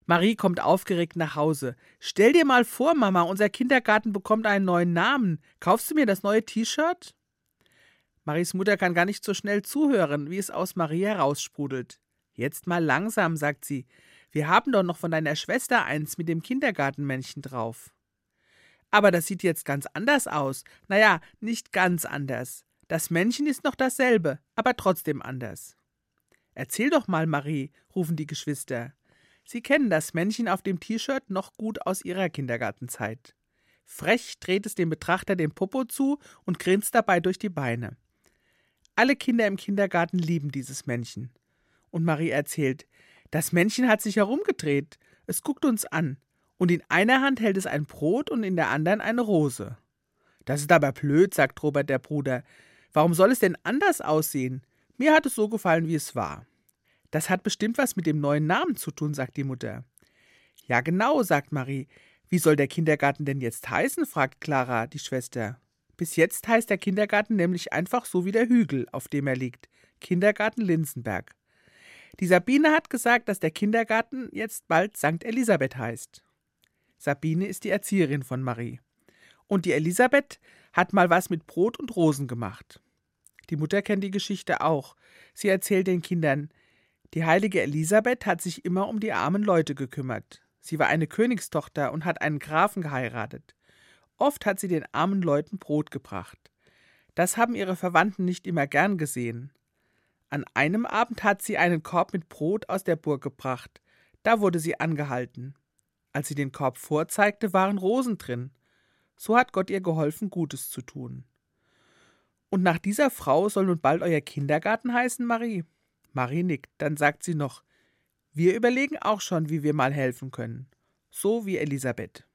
Marie kommt aufgeregt nach Hause. Stell dir mal vor, Mama, unser Kindergarten bekommt einen neuen Namen. Kaufst du mir das neue T-Shirt? Maries Mutter kann gar nicht so schnell zuhören, wie es aus Marie heraussprudelt. Jetzt mal langsam, sagt sie. Wir haben doch noch von deiner Schwester eins mit dem Kindergartenmännchen drauf. Aber das sieht jetzt ganz anders aus. Naja, nicht ganz anders. Das Männchen ist noch dasselbe, aber trotzdem anders. Erzähl doch mal, Marie, rufen die Geschwister. Sie kennen das Männchen auf dem T-Shirt noch gut aus ihrer Kindergartenzeit. Frech dreht es dem Betrachter den Popo zu und grinst dabei durch die Beine. Alle Kinder im Kindergarten lieben dieses Männchen. Und Marie erzählt, das Männchen hat sich herumgedreht. Es guckt uns an. Und in einer Hand hält es ein Brot und in der anderen eine Rose. Das ist aber blöd, sagt Robert, der Bruder. Warum soll es denn anders aussehen? Mir hat es so gefallen, wie es war. Das hat bestimmt was mit dem neuen Namen zu tun, sagt die Mutter. Ja, genau, sagt Marie. Wie soll der Kindergarten denn jetzt heißen, fragt Clara, die Schwester. Bis jetzt heißt der Kindergarten nämlich einfach so wie der Hügel, auf dem er liegt. Kindergarten Linsenberg. Die Sabine hat gesagt, dass der Kindergarten jetzt bald St. Elisabeth heißt. Sabine ist die Erzieherin von Marie. Und die Elisabeth hat mal was mit Brot und Rosen gemacht. Die Mutter kennt die Geschichte auch. Sie erzählt den Kindern, die heilige Elisabeth hat sich immer um die armen Leute gekümmert. Sie war eine Königstochter und hat einen Grafen geheiratet. Oft hat sie den armen Leuten Brot gebracht. Das haben ihre Verwandten nicht immer gern gesehen. An einem Abend hat sie einen Korb mit Brot aus der Burg gebracht. Da wurde sie angehalten. Als sie den Korb vorzeigte, waren Rosen drin. So hat Gott ihr geholfen, Gutes zu tun. Und nach dieser Frau soll nun bald euer Kindergarten heißen, Marie? Marie nickt, dann sagt sie noch, wir überlegen auch schon, wie wir mal helfen können. So wie Elisabeth.